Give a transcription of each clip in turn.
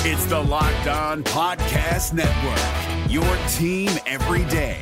It's the Locked On Podcast Network, your team every day.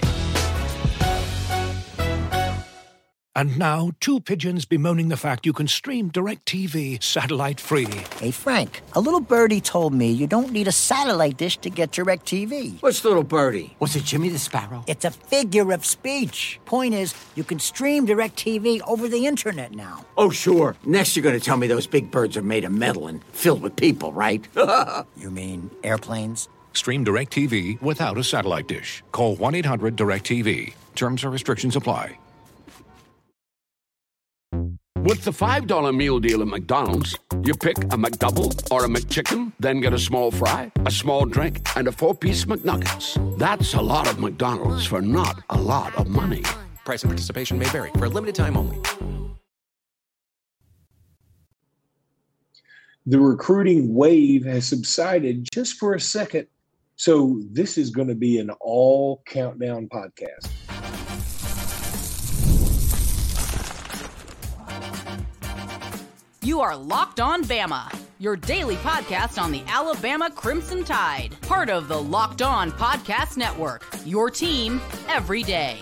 And now, two pigeons bemoaning the fact you can stream DirecTV satellite-free. Hey, Frank, a little birdie told me you don't need a satellite dish to get DirecTV. What's little birdie? Was it Jimmy the Sparrow? It's a figure of speech. Point is, you can stream DirecTV over the internet now. Oh, sure. Next you're going to tell me those big birds are made of metal and filled with people, right? You mean airplanes? Stream DirecTV without a satellite dish. Call 1-800-DirecTV. Terms and restrictions apply. With the $5 meal deal at McDonald's, you pick a McDouble or a McChicken, then get a small fry, a small drink, and a 4-piece McNuggets. That's a lot of McDonald's for not a lot of money. Price and participation may vary. For a limited time only. The recruiting wave has subsided just for a second, so this is going to be an all countdown podcast. You are Locked On Bama, your daily podcast on the Alabama Crimson Tide. Part of the Locked On Podcast Network, your team every day.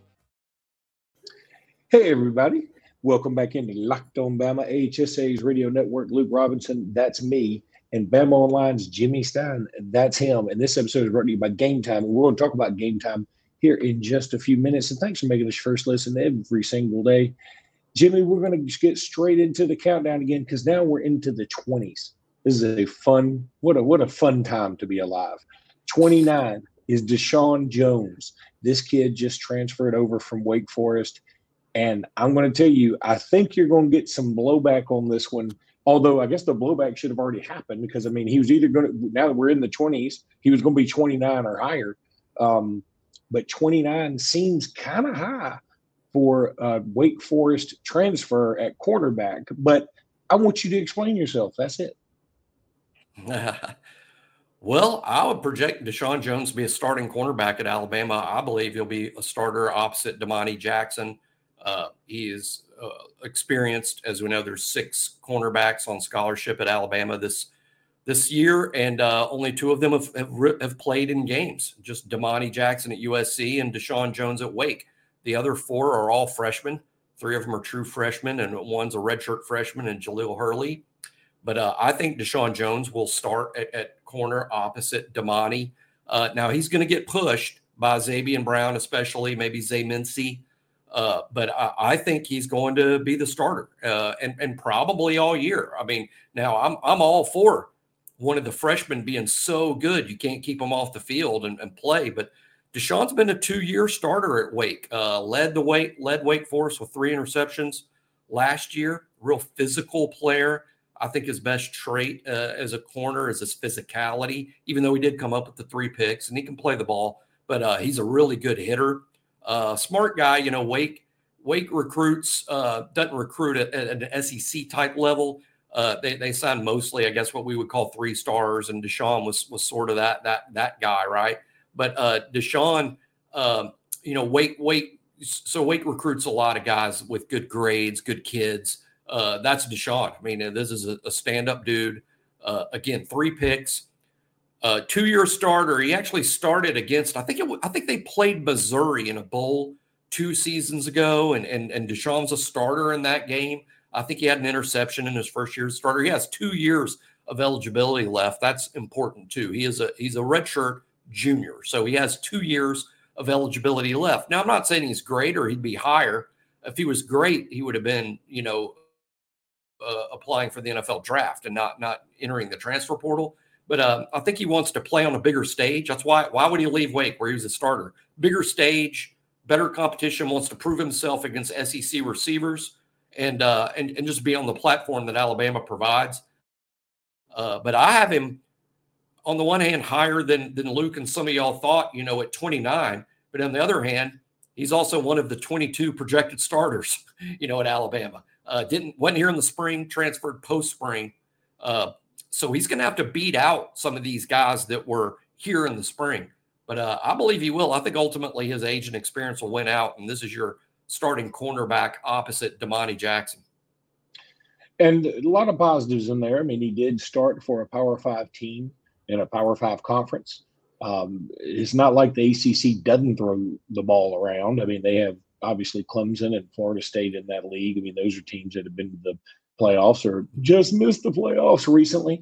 Hey, everybody. Welcome back into Locked On Bama, AHSA's radio network. Luke Robinson, that's me. And Bama Online's Jimmy Stein, that's him. And this episode is brought to you by Game Time. And we're going to talk about Game Time here in just a few minutes. And thanks for making us your first listen every single day. Jimmy, we're going to get straight into the countdown again because now we're into the 20s. This is a fun, what a fun time to be alive. 29 is Deshaun Jones. This kid just transferred over from Wake Forest. And I'm going to tell you, I think you're going to get some blowback on this one. Although I guess the blowback should have already happened because, I mean, he was either going to, now that we're in the 20s, he was going to be 29 or higher. But 29 seems kind of high for Wake Forest transfer at quarterback. But I want you to explain yourself. That's it. Well, I would project Deshaun Jones to be a starting cornerback at Alabama. I believe he'll be a starter opposite Damani Jackson. He is experienced. As we know, there's 6 cornerbacks on scholarship at Alabama this year, and only 2 of them have played in games. Just Damani Jackson at USC and Deshaun Jones at Wake. The other 4 are all freshmen. 3 of them are true freshmen, and one's a redshirt freshman in Jaleel Hurley. But I think Deshaun Jones will start at corner opposite Damani. Now, he's going to get pushed by Xavier Brown, especially, maybe Zay Mincy. But I think he's going to be the starter and probably all year. I mean, now I'm all for one of the freshmen being so good you can't keep him off the field and play. But Deshaun's been a 2-year starter at Wake, led Wake Forest with 3 interceptions last year. Real physical player. I think his best trait as a corner is his physicality, even though he did come up with the 3 picks and he can play the ball. But he's a really good hitter. Smart guy. You know, Wake recruits, doesn't recruit at an SEC type level. They sign mostly, I guess, what we would call 3 stars, and Deshaun was sort of that guy, right? But Deshaun, Wake recruits a lot of guys with good grades, good kids. That's Deshaun. I mean, this is a stand-up dude. Again, 3 picks, 2-year starter. He actually started against, I think they played Missouri in a bowl 2 seasons ago, and Deshaun's a starter in that game. I think he had an interception in his first year as starter. He has 2 years of eligibility left. That's important too. He's a redshirt junior, so he has 2 years of eligibility left. Now, I'm not saying he's great or he'd be higher. If he was great, he would have been, applying for the NFL draft and not entering the transfer portal. But I think he wants to play on a bigger stage. That's why would he leave Wake where he was a starter? Bigger stage, better competition, wants to prove himself against SEC receivers and just be on the platform that Alabama provides. But I have him, on the one hand, higher than Luke and some of y'all thought, at 29. But on the other hand, he's also one of the 22 projected starters, at Alabama. Wasn't here in the spring, transferred post-spring. So he's going to have to beat out some of these guys that were here in the spring. But I believe he will. I think ultimately his age and experience will win out, and this is your starting cornerback opposite Damani Jackson. And a lot of positives in there. I mean, he did start for a Power 5 team. in a Power 5 conference. It's not like the ACC doesn't throw the ball around. I mean, they have obviously Clemson and Florida State in that league. I mean, those are teams that have been to the playoffs or just missed the playoffs recently.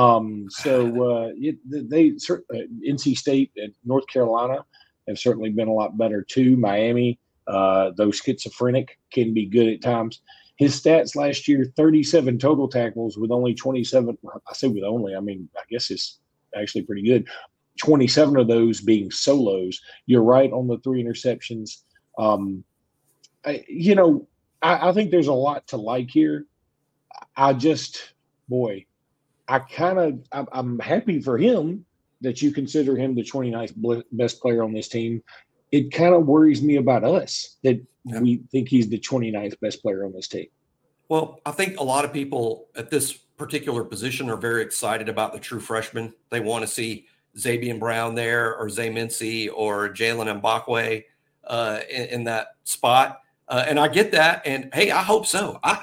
NC State and North Carolina have certainly been a lot better too. Miami, though schizophrenic, can be good at times. His stats last year, 37 total tackles with only 27. I say with only, I mean, I guess it's actually pretty good. 27 of those being solos. You're right on the 3 interceptions. I think there's a lot to like here. I'm happy for him that you consider him the 29th best player on this team. It kind of worries me about us that we think he's the 29th best player on this team. Well, I think a lot of people at this particular position are very excited about the true freshman. They want to see Xavier Brown there or Zay Mincy or Jalen Mbakwe in that spot. And I get that. And, hey, I hope so. I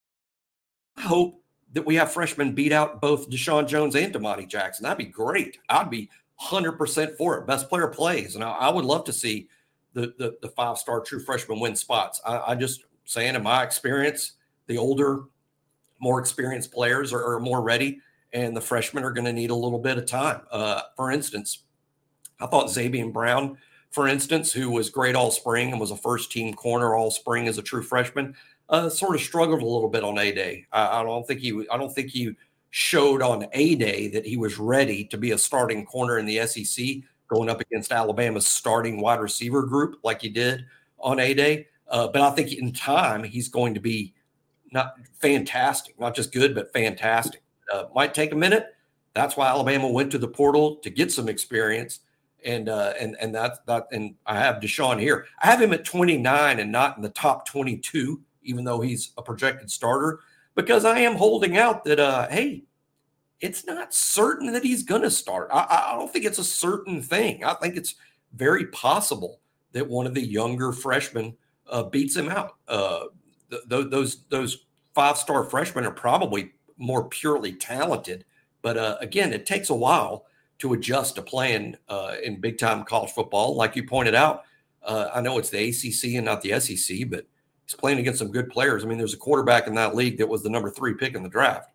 hope that we have freshmen beat out both Deshaun Jones and Damani Jackson. That'd be great. I'd be 100% for it. Best player plays. And I would love to see the 5-star true freshman win spots. I just saying, in my experience, the older, more experienced players are more ready, and the freshmen are going to need a little bit of time. For instance, I thought Xavier Brown, for instance, who was great all spring and was a first-team corner all spring as a true freshman, sort of struggled a little bit on A-Day. I don't think he showed on A-Day that he was ready to be a starting corner in the SEC going up against Alabama's starting wide receiver group like he did on A-Day. But I think in time he's going to be not fantastic, not just good, but fantastic. Might take a minute. That's why Alabama went to the portal to get some experience. And I have Deshaun here. I have him at 29 and not in the top 22, even though he's a projected starter, because I am holding out that, hey, it's not certain that he's going to start. I don't think it's a certain thing. I think it's very possible that one of the younger freshmen beats him out. Those 5-star freshmen are probably more purely talented, but again, it takes a while to adjust to playing in big-time college football. Like you pointed out, I know it's the ACC and not the SEC, but he's playing against some good players. I mean, there's a quarterback in that league that was the number 3 pick in the draft.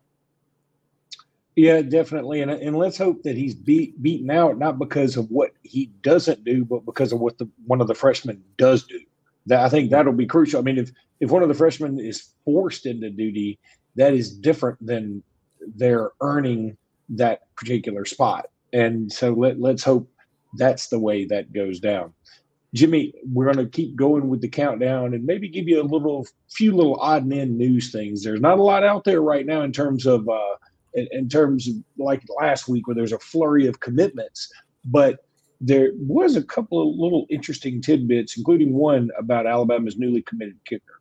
Yeah, definitely. And let's hope that he's beaten out, not because of what he doesn't do, but because of what one of the freshmen does do. I think that'll be crucial. I mean, if one of the freshmen is forced into duty, that is different than they're earning that particular spot. And so let's hope that's the way that goes down. Jimmy, we're going to keep going with the countdown and maybe give you a few little odd and end news things. There's not a lot out there right now in terms of like last week where there's a flurry of commitments, but there was a couple of little interesting tidbits, including one about Alabama's newly committed kicker.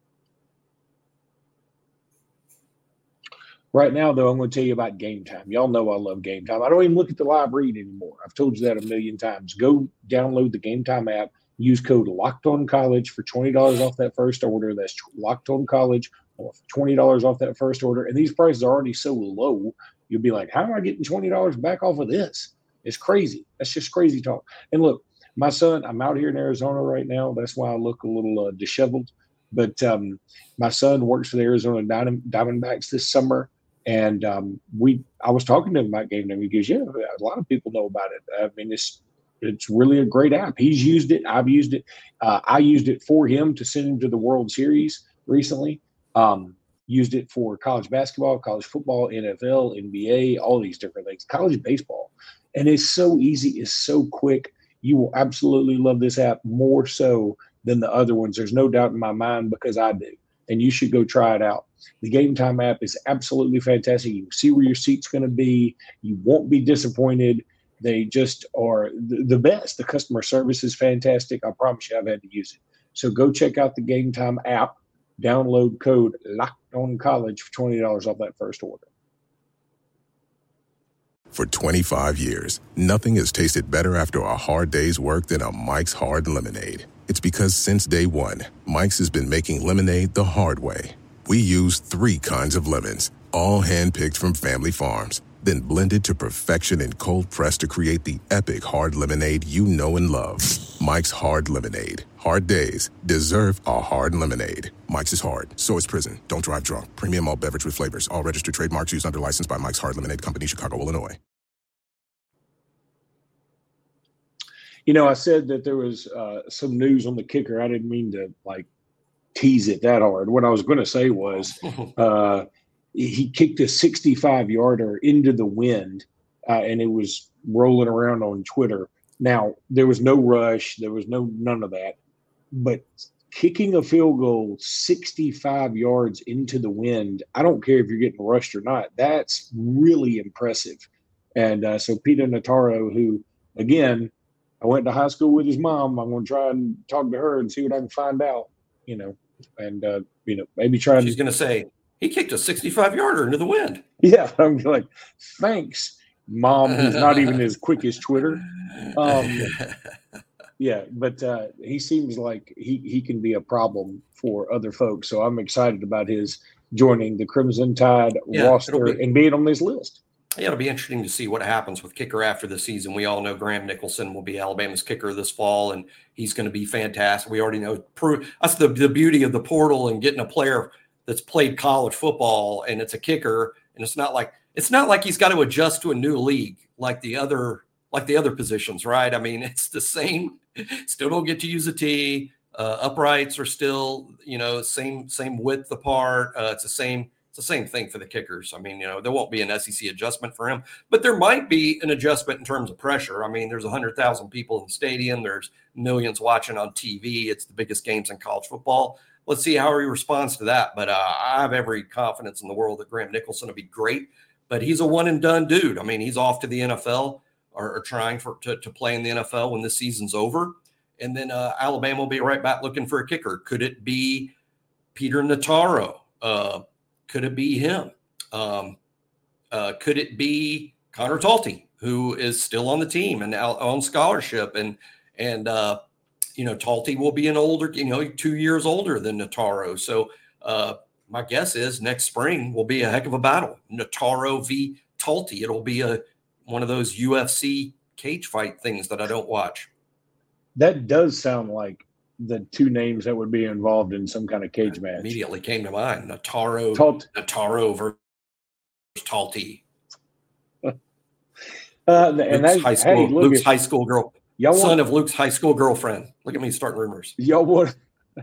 Right now, though, I'm going to tell you about Game Time. Y'all know I love Game Time. I don't even look at the live read anymore. I've told you that a million times. Go download the Game Time app. Use code LOCKEDONCollege for $20 off that first order. That's LOCKEDONCollege for $20 off that first order. And these prices are already so low, you'll be like, how am I getting $20 back off of this? It's crazy. That's just crazy talk. And look, my son, I'm out here in Arizona right now. That's why I look a little disheveled. But my son works for the Arizona Diamondbacks this summer. And I was talking to him about Game Time. He goes, yeah, a lot of people know about it. I mean, it's really a great app. He's used it. I've used it. I used it for him to send him to the World Series recently. Used it for college basketball, college football, NFL, NBA, all these different things, college baseball. And it's so easy. It's so quick. You will absolutely love this app more so than the other ones. There's no doubt in my mind because I do. And you should go try it out. The Game Time app is absolutely fantastic. You can see where your seat's going to be. You won't be disappointed. They just are the best. The customer service is fantastic. I promise you I've had to use it. So go check out the Game Time app. Download code LOCKEDONCollege for $20 off that first order. For 25 years, nothing has tasted better after a hard day's work than a Mike's Hard Lemonade. It's because since day one, Mike's has been making lemonade the hard way. We use 3 kinds of lemons, all hand-picked from family farms. then blended to perfection and cold pressed to create the epic hard lemonade you know and love. Mike's Hard Lemonade. Hard days deserve a hard lemonade. Mike's is hard, so is prison. Don't drive drunk. Premium malt beverage with flavors. All registered trademarks used under license by Mike's Hard Lemonade Company, Chicago, Illinois. You know, I said that there was some news on the kicker. I didn't mean to tease it that hard. What I was going to say was he kicked a 65-yarder into the wind, and it was rolling around on Twitter. Now, there was no rush. There was none of that. But kicking a field goal 65 yards into the wind, I don't care if you're getting rushed or not, that's really impressive. And so Peter Notaro, who, again, I went to high school with his mom. I'm going to try and talk to her and see what I can find out, and, maybe try and. She's going to say, he kicked a 65-yarder into the wind. Yeah. I'm like, thanks, Mom, who's not even as quick as Twitter. Yeah, but he seems like he can be a problem for other folks. So I'm excited about his joining the Crimson Tide roster and being on this list. Yeah, it'll be interesting to see what happens with kicker after the season. We all know Graham Nicholson will be Alabama's kicker this fall, and he's going to be fantastic. We already know that's the beauty of the portal and getting a player that's played college football, and it's a kicker, and it's not like he's got to adjust to a new league like the other positions, right? I mean, it's the same. Still don't get to use a tee. Uprights are still, same width apart. It's the same thing for the kickers. I mean, there won't be an SEC adjustment for him, but there might be an adjustment in terms of pressure. I mean, there's 100,000 people in the stadium. There's millions watching on TV. It's the biggest games in college football. Let's see how he responds to that. But I have every confidence in the world that Graham Nicholson will be great, but he's a one and done dude. I mean, he's off to the NFL or trying to play in the NFL when this season's over. And then Alabama will be right back looking for a kicker. Could it be Peter Notaro? Could it be him? Could it be Connor Talty, who is still on the team and on scholarship? And Talty will be an older, 2 years older than Notaro. So my guess is next spring will be a heck of a battle. Notaro v. Talty. It'll be one of those UFC cage fight things that I don't watch. That does sound like the two names that would be involved in some kind of cage match. Immediately came to mind. Notaro versus Talty. Luke's high school girl. Son of Luke's high school girlfriend. Look at me starting rumors. Y'all want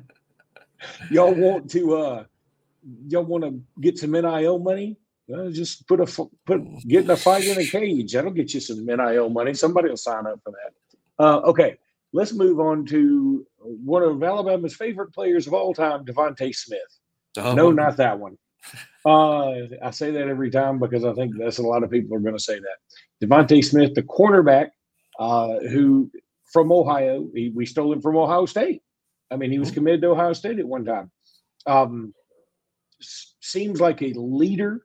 to get some NIL money? Just get in a fight in a cage. That'll get you some NIL money. Somebody will sign up for that. Okay, let's move on to one of Alabama's favorite players of all time, DeVonta Smith. No, not that one. I say that every time because I think that's a lot of people are going to say that. DeVonta Smith, the cornerback, who from Ohio, we stole him from Ohio State. I mean, he was committed to Ohio State at one time. Seems like a leader.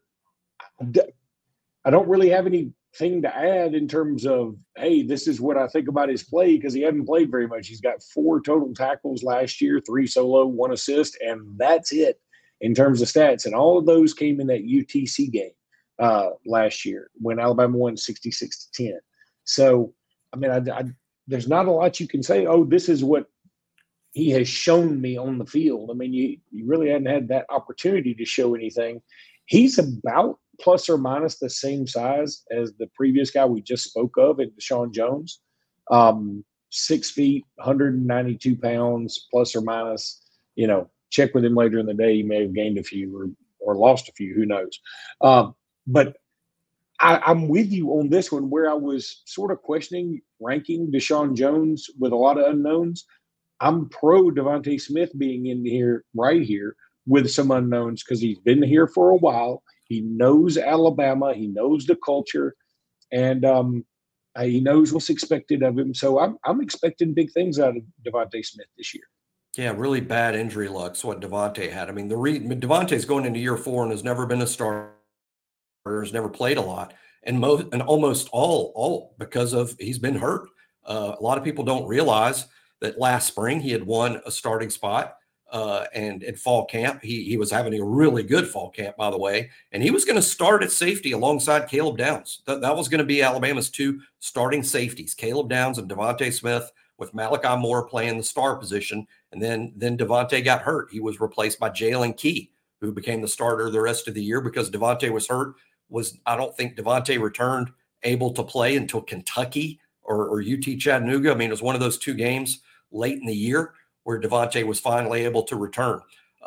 I don't really have anything to add in terms of, hey, this is what I think about his play because he hadn't played very much. He's got 4 total tackles last year, 3 solo, 1 assist, and that's it in terms of stats. And all of those came in that UTC game last year when Alabama won 66-10. So, I mean, there's not a lot you can say, oh, this is what he has shown me on the field. I mean, you really hadn't had that opportunity to show anything. He's about plus or minus the same size as the previous guy we just spoke of, in Deshaun Jones. 6 feet, 192 pounds, plus or minus. Check with him later in the day. He may have gained a few or lost a few. Who knows? But I'm with you on this one where I was sort of questioning ranking Deshaun Jones with a lot of unknowns. I'm pro DeVonta Smith being in here right here with some unknowns because he's been here for a while. He knows Alabama. He knows the culture, and he knows what's expected of him. So I'm expecting big things out of DeVonta Smith this year. Yeah, really bad injury luck. What Devontae had. I mean, Devontae's going into year 4 and has never been a starter, has never played a lot, and almost all because of he's been hurt. A lot of people don't realize that last spring he had won a starting spot and in fall camp. He was having a really good fall camp, by the way, and he was going to start at safety alongside Caleb Downs. That was going to be Alabama's 2 starting safeties, Caleb Downs and Devontae Smith, with Malachi Moore playing the star position. And then Devontae got hurt. He was replaced by Jalen Key, who became the starter the rest of the year because Devontae was hurt. I don't think Devontae returned able to play until Kentucky or UT Chattanooga. I mean, it was one of those 2 games late in the year where Devontae was finally able to return.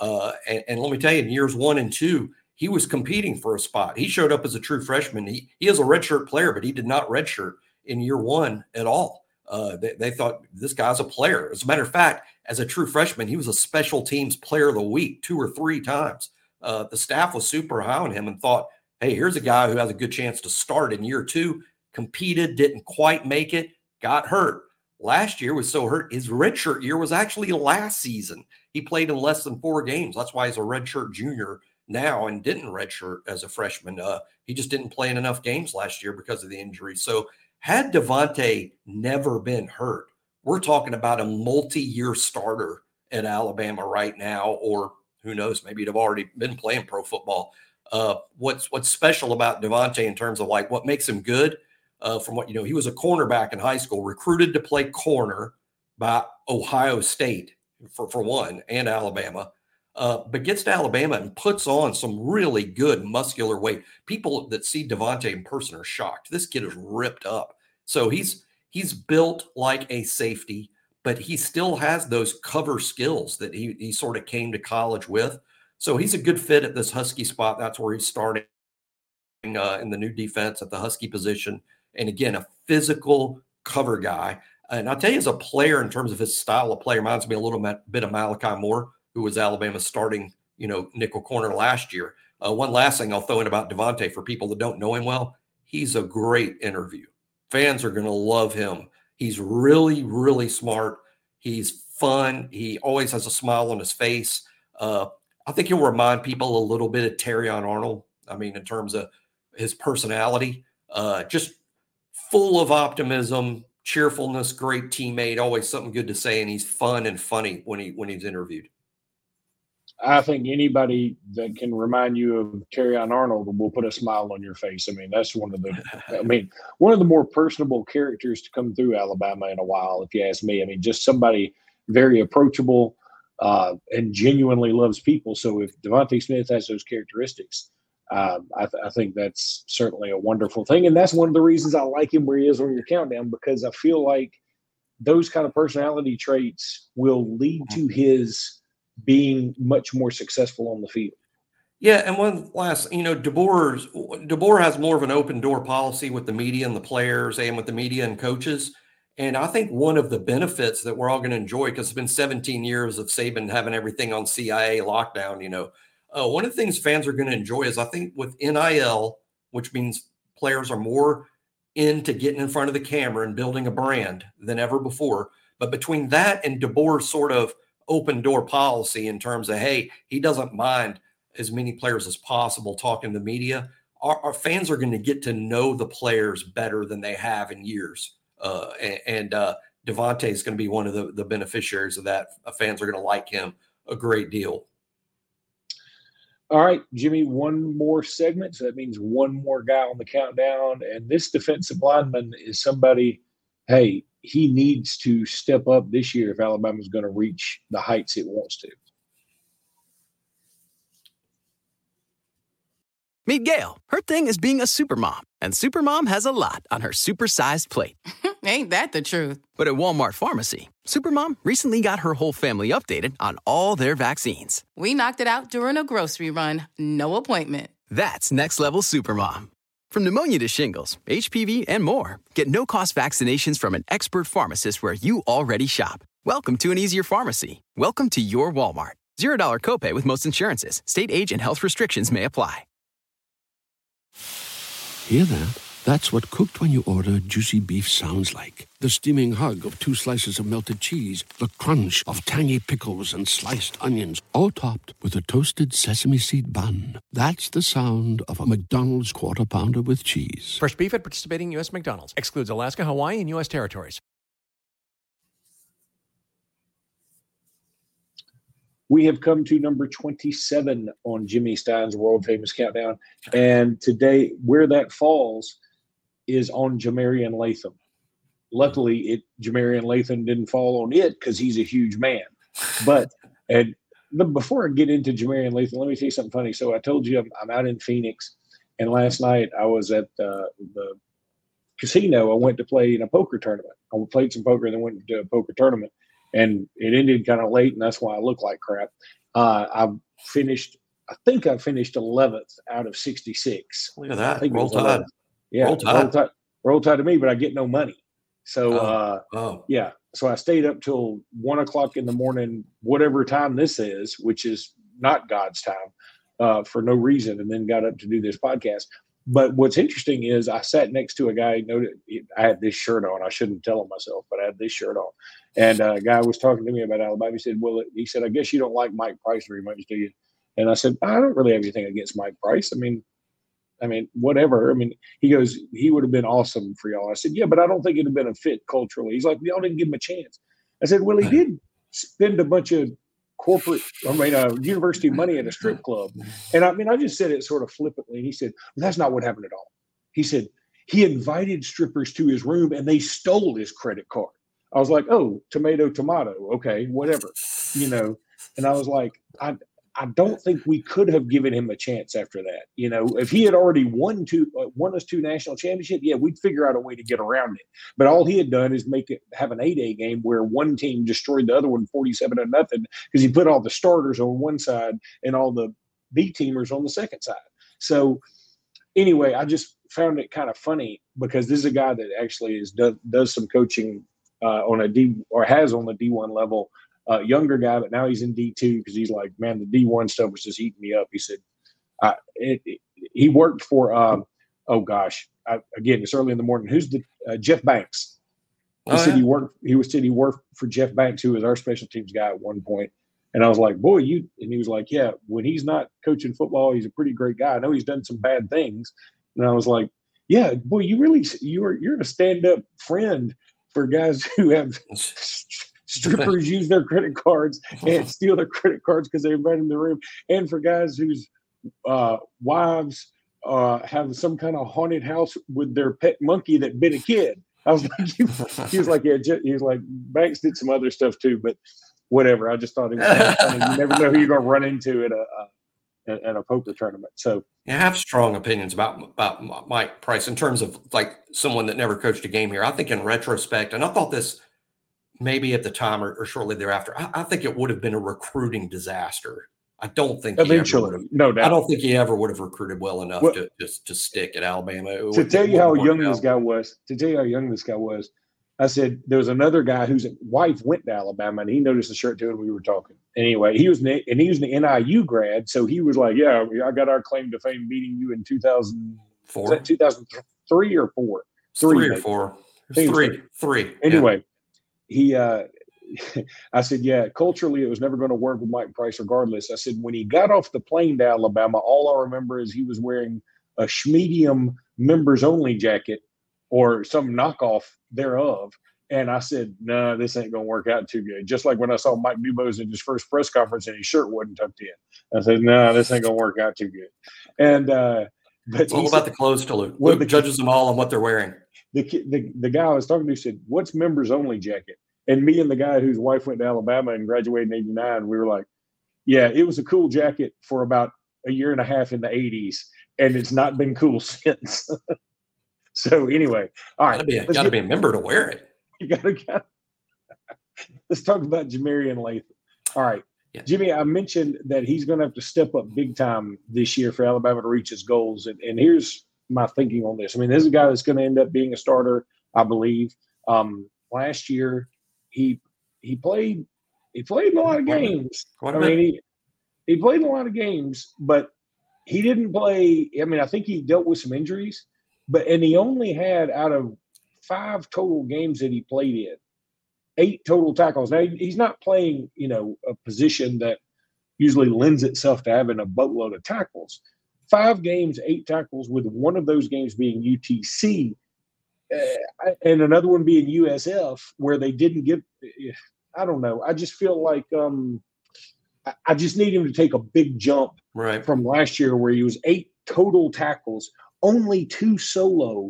And let me tell you, in years 1 and 2, he was competing for a spot. He showed up as a true freshman. He is a redshirt player, but he did not redshirt in year 1 at all. They thought this guy's a player. As a matter of fact, as a true freshman, he was a special teams player of the week 2 or 3 times. The staff was super high on him and thought, hey, here's a guy who has a good chance to start in year 2, competed, didn't quite make it, got hurt. Last year was so hurt. His redshirt year was actually last season. He played in less than 4 games. That's why he's a redshirt junior now and didn't redshirt as a freshman. He just didn't play in enough games last year because of the injury. So had Devontae never been hurt, we're talking about a multi-year starter at Alabama right now, or who knows, maybe he'd have already been playing pro football. What's special about Devontae in terms of like what makes him good, from what, he was a cornerback in high school, recruited to play corner by Ohio State for one, and Alabama, but gets to Alabama and puts on some really good muscular weight. People that see Devontae in person are shocked. This kid is ripped up. So he's built like a safety, but he still has those cover skills that he sort of came to college with. So he's a good fit at this Husky spot. That's where he's starting in the new defense at the Husky position. And again, a physical cover guy. And I'll tell you, as a player, in terms of his style of play, reminds me a little bit of Malachi Moore, who was Alabama's starting, nickel corner last year. One last thing I'll throw in about Devontae for people that don't know him well, he's a great interview. Fans are going to love him. He's really, really smart. He's fun. He always has a smile on his face. I think he'll remind people a little bit of Terrion Arnold. I mean, in terms of his personality, just full of optimism, cheerfulness, great teammate, always something good to say, and he's fun and funny when he's interviewed. I think anybody that can remind you of Terrion Arnold will put a smile on your face. I mean, that's one of the more personable characters to come through Alabama in a while, if you ask me. I mean, just somebody very approachable and genuinely loves people. So if Devontae Smith has those characteristics, I think that's certainly a wonderful thing. And that's one of the reasons I like him where he is on your countdown, because I feel like those kind of personality traits will lead to his being much more successful on the field. Yeah, and one last, DeBoer has more of an open door policy with the media and the players and with the media and coaches. And I think one of the benefits that we're all going to enjoy, because it's been 17 years of Saban having everything on CIA lockdown, one of the things fans are going to enjoy is, I think, with NIL, which means players are more into getting in front of the camera and building a brand than ever before. But between that and DeBoer's sort of open door policy in terms of, hey, he doesn't mind as many players as possible talking to the media, our fans are going to get to know the players better than they have in years. And Devontae is going to be one of the beneficiaries of that. Fans are going to like him a great deal. All right, Jimmy, one more segment. So that means one more guy on the countdown. And this defensive lineman is somebody, hey, he needs to step up this year if Alabama's going to reach the heights it wants to. Meet Gail. Her thing is being a supermom, and supermom has a lot on her supersized plate. Ain't that the truth? But at Walmart Pharmacy, supermom recently got her whole family updated on all their vaccines. We knocked it out during a grocery run. No appointment. That's next level supermom. From pneumonia to shingles, HPV, and more, get no-cost vaccinations from an expert pharmacist where you already shop. Welcome to an easier pharmacy. Welcome to your Walmart. $0 copay with most insurances. State, age, and health restrictions may apply. Hear that? That's what cooked when you order juicy beef sounds like. The steaming hug of 2 slices of melted cheese, the crunch of tangy pickles and sliced onions, all topped with a toasted sesame seed bun. That's the sound of a McDonald's Quarter Pounder with cheese. Fresh beef at participating U.S. McDonald's. Excludes Alaska, Hawaii, and U.S. territories. We have come to number 27 on Jimmy Stein's world famous countdown. And today, where that falls is on Jamarian Latham. Luckily, Jamarian Latham didn't fall on it because he's a huge man. But before I get into Jamarian Latham, let me tell you something funny. So I told you I'm out in Phoenix, and last night I was at the casino. I went to play in a poker tournament. I played some poker and then went to a poker tournament, and it ended kind of late, and that's why I look like crap. I think I finished 11th out of 66. Look at that. Roll Tide. Yeah, roll tide to me, but I get no money. So, yeah. So I stayed up till 1 o'clock in the morning, whatever time this is, which is not God's time, for no reason, and then got up to do this podcast. But what's interesting is I sat next to a guy. I had this shirt on. I shouldn't tell him myself, but I had this shirt on. And a guy was talking to me about Alabama. He said, he said, I guess you don't like Mike Price very much, do you? And I said, I don't really have anything against Mike Price. I mean, whatever. I mean, he goes, he would have been awesome for y'all. I said, yeah, but I don't think it'd have been a fit culturally. He's like, y'all didn't give him a chance. I said, well, he did spend a bunch of university money at a strip club. And I just said it sort of flippantly. And he said, well, that's not what happened at all. He said, he invited strippers to his room and they stole his credit card. I was like, oh, tomato. Okay, whatever, And I was like, I don't think we could have given him a chance after that. If he had already won us 2 national championships, yeah, we'd figure out a way to get around it. But all he had done is have an 8A game where one team destroyed the other one 47-0 because he put all the starters on one side and all the B teamers on the second side. So anyway, I just found it kind of funny because this is a guy that actually does some coaching on a D or has on the D1 level. Younger guy, but now he's in D2 because he's like, man, the D1 stuff was just eating me up. He said he worked for, again, it's early in the morning. Who's the Jeff Banks? He said he worked for Jeff Banks, who was our special teams guy at one point. And I was like, boy, and he was like, yeah, when he's not coaching football, he's a pretty great guy. I know he's done some bad things. And I was like, yeah, boy, you're a stand-up friend for guys who have strippers use their credit cards and steal their credit cards because they invite in the room, and for guys whose wives have some kind of haunted house with their pet monkey that bit a kid. I was like, he was like, yeah, he was like, Banks did some other stuff too, but whatever. I just thought it was kind of funny. You never know who you're going to run into at a poker tournament. So I have strong opinions about Mike Price in terms of like someone that never coached a game here. I think in retrospect, and I thought this maybe at the time or shortly thereafter, I think it would have been a recruiting disaster. I don't think eventually, no doubt. I don't think he ever would have recruited well enough to stick at Alabama. To tell you how young this guy was, I said there was another guy whose wife went to Alabama, and he noticed the shirt too, and we were talking. Anyway, he was an NIU grad, so he was like, "Yeah, I got our claim to fame beating you in 2004, 2003 or 4, 3 or 4, 3. Anyway." I said, yeah, culturally, it was never going to work with Mike Price regardless. I said, when he got off the plane to Alabama, all I remember is he was wearing a Schmedium members only jacket or some knockoff thereof. And I said, no, this ain't going to work out too good. Just like when I saw Mike Dubose in his first press conference and his shirt wasn't tucked in. I said, no, this ain't going to work out too good. And, but it's all about the clothes to Luke. Luke judges them all on what they're wearing. The guy I was talking to said, what's members only jacket? And me and the guy whose wife went to Alabama and graduated in 89, we were like, yeah, it was a cool jacket for about a year and a half in the 80s, and it's not been cool since. So anyway, all right. Got to be a member to wear it. You gotta. Let's talk about Jamarian Latham. All right. Yeah. Jimmy, I mentioned that he's going to have to step up big time this year for Alabama to reach his goals. And here's my thinking on this. I mean, this is a guy that's going to end up being a starter, I believe. Last year, he played in a lot of games. He played in a lot of games, but he didn't play. I mean, I think he dealt with some injuries, and he only had out of 5 total games that he played in, 8 total tackles. Now, he's not playing, a position that usually lends itself to having a boatload of tackles. 5 games, 8 tackles, with one of those games being UTC and another one being USF, where they didn't give – I don't know. I just feel like I just need him to take a big jump from last year where he was 8 total tackles, only 2 solo,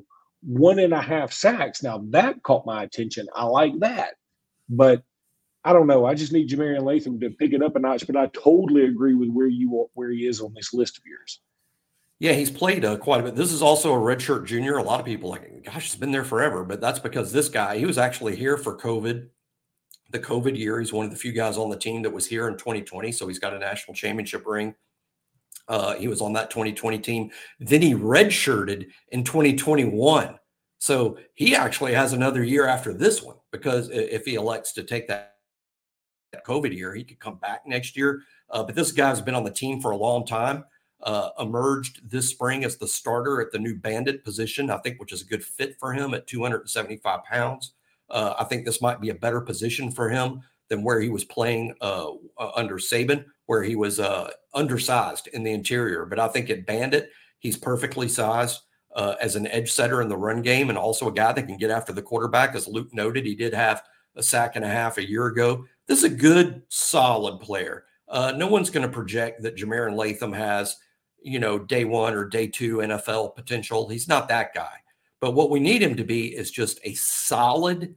1.5 sacks. Now that caught my attention. I like that. But I don't know. I just need Jamarian Latham to pick it up a notch, but I totally agree with where he is on this list of yours. Yeah, he's played quite a bit. This is also a redshirt junior. A lot of people are like, gosh, he's been there forever. But that's because this guy, he was actually here for COVID, the COVID year. He's one of the few guys on the team that was here in 2020. So he's got a national championship ring. He was on that 2020 team. Then he redshirted in 2021. So he actually has another year after this one, because if he elects to take that COVID year, he could come back next year. But this guy's been on the team for a long time, emerged this spring as the starter at the new bandit position, I think, which is a good fit for him at 275 pounds. I think this might be a better position for him than where he was playing under Saban, where he was undersized in the interior. But I think at bandit, he's perfectly sized as an edge setter in the run game, and also a guy that can get after the quarterback. As Luke noted, he did have a sack and a half a year ago. This is a good, solid player. No one's going to project that Jamarian Latham has, day 1 or day 2 NFL potential. He's not that guy. But what we need him to be is just a solid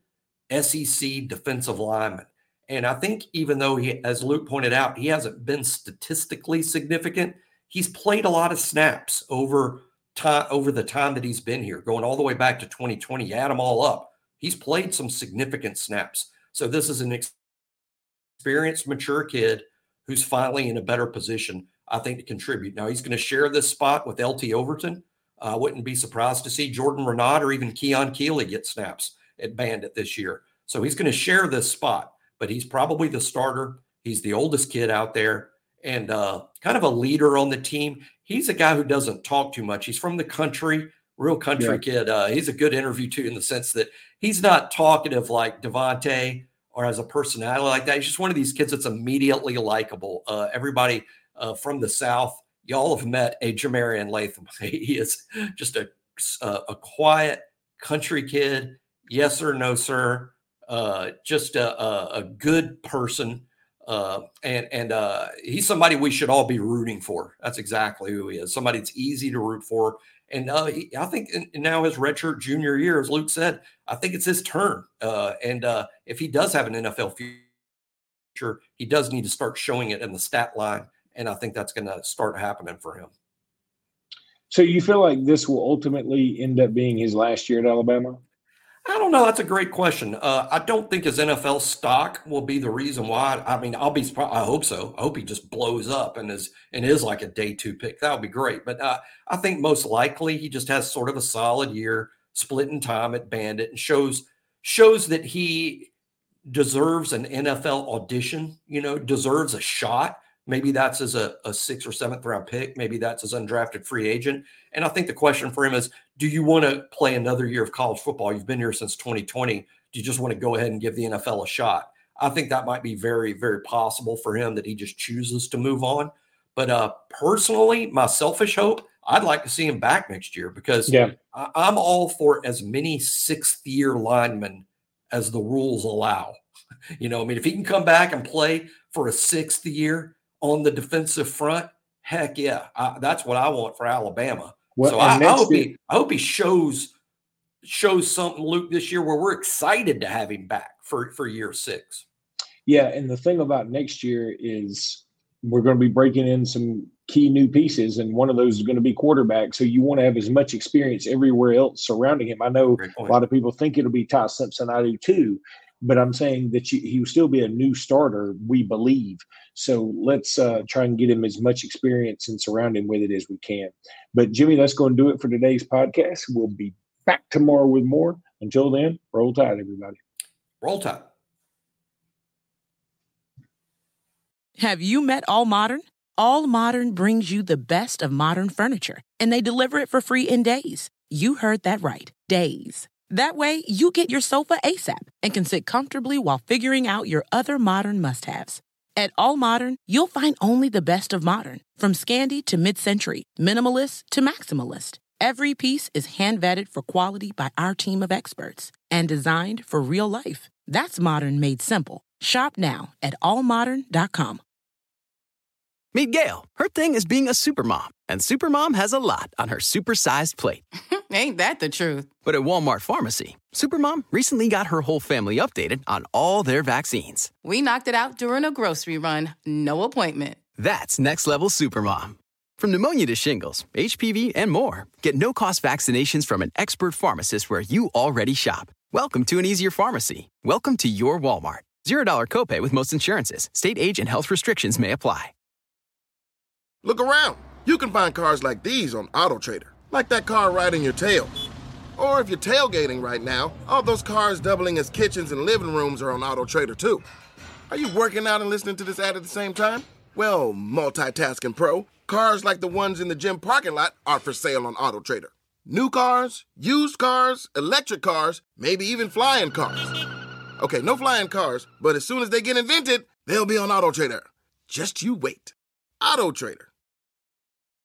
SEC defensive lineman. And I think even though he, as Luke pointed out, he hasn't been statistically significant, he's played a lot of snaps over the time that he's been here, going all the way back to 2020. You add them all up, he's played some significant snaps. So this is an experienced, mature kid who's finally in a better position, I think, to contribute. Now, he's going to share this spot with LT Overton. I wouldn't be surprised to see Jordan Renaud or even Keon Keeley get snaps at bandit this year. So he's going to share this spot, but he's probably the starter. He's the oldest kid out there and kind of a leader on the team. He's a guy who doesn't talk too much. He's from the country, real country kid. He's a good interview, too, in the sense that he's not talkative like Devontae or has a personality like that. He's just one of these kids that's immediately likable. Everybody from the South, y'all have met a Jamarian Latham. He is just a quiet country kid. Yes or no, sir. Just a good person. And he's somebody we should all be rooting for. That's exactly who he is. Somebody that's easy to root for. And I think now his redshirt junior year, as Luke said, I think it's his turn. And if he does have an NFL future, he does need to start showing it in the stat line. And I think that's going to start happening for him. So you feel like this will ultimately end up being his last year at Alabama? I don't know. That's a great question. I don't think his NFL stock will be the reason why. I mean, I hope so. I hope he just blows up and is like a day 2 pick. That would be great. But I think most likely he just has sort of a solid year, splitting time at bandit, and shows that he deserves an NFL audition, deserves a shot. Maybe that's as a 6th or 7th round pick. Maybe that's as undrafted free agent. And I think the question for him is, do you want to play another year of college football? You've been here since 2020. Do you just want to go ahead and give the NFL a shot? I think that might be very, very possible for him, that he just chooses to move on. But personally, my selfish hope, I'd like to see him back next year, because I'm all for as many 6th-year linemen as the rules allow. If he can come back and play for a 6th year on the defensive front, heck yeah, that's what I want for Alabama. Well, so I hope he shows something, Luke, this year where we're excited to have him back for year 6. Yeah, and the thing about next year is we're going to be breaking in some key new pieces, and one of those is going to be quarterback. So you want to have as much experience everywhere else surrounding him. I know a lot of people think it'll be Ty Simpson. I do too. But I'm saying that he will still be a new starter, we believe. So let's try and get him as much experience and surround him with it as we can. But, Jimmy, that's going to do it for today's podcast. We'll be back tomorrow with more. Until then, roll tide, everybody. Roll tide. Have you met All Modern? All Modern brings you the best of modern furniture, and they deliver it for free in days. You heard that right, days. That way, you get your sofa ASAP and can sit comfortably while figuring out your other modern must-haves. At All Modern, you'll find only the best of modern, from Scandi to mid-century, minimalist to maximalist. Every piece is hand-vetted for quality by our team of experts and designed for real life. That's modern made simple. Shop now at allmodern.com. Meet Gail. Her thing is being a supermom, and supermom has a lot on her supersized plate. Ain't that the truth? But at Walmart Pharmacy, supermom recently got her whole family updated on all their vaccines. We knocked it out during a grocery run. No appointment. That's next level supermom. From pneumonia to shingles, HPV, and more, get no-cost vaccinations from an expert pharmacist where you already shop. Welcome to an easier pharmacy. Welcome to your Walmart. $0 copay with most insurances. State age and health restrictions may apply. Look around. You can find cars like these on AutoTrader, like that car riding your tail. Or if you're tailgating right now, all those cars doubling as kitchens and living rooms are on AutoTrader too. Are you working out and listening to this ad at the same time? Well, multitasking pro, cars like the ones in the gym parking lot are for sale on AutoTrader. New cars, used cars, electric cars, maybe even flying cars. Okay, no flying cars, but as soon as they get invented, they'll be on AutoTrader. Just you wait. AutoTrader.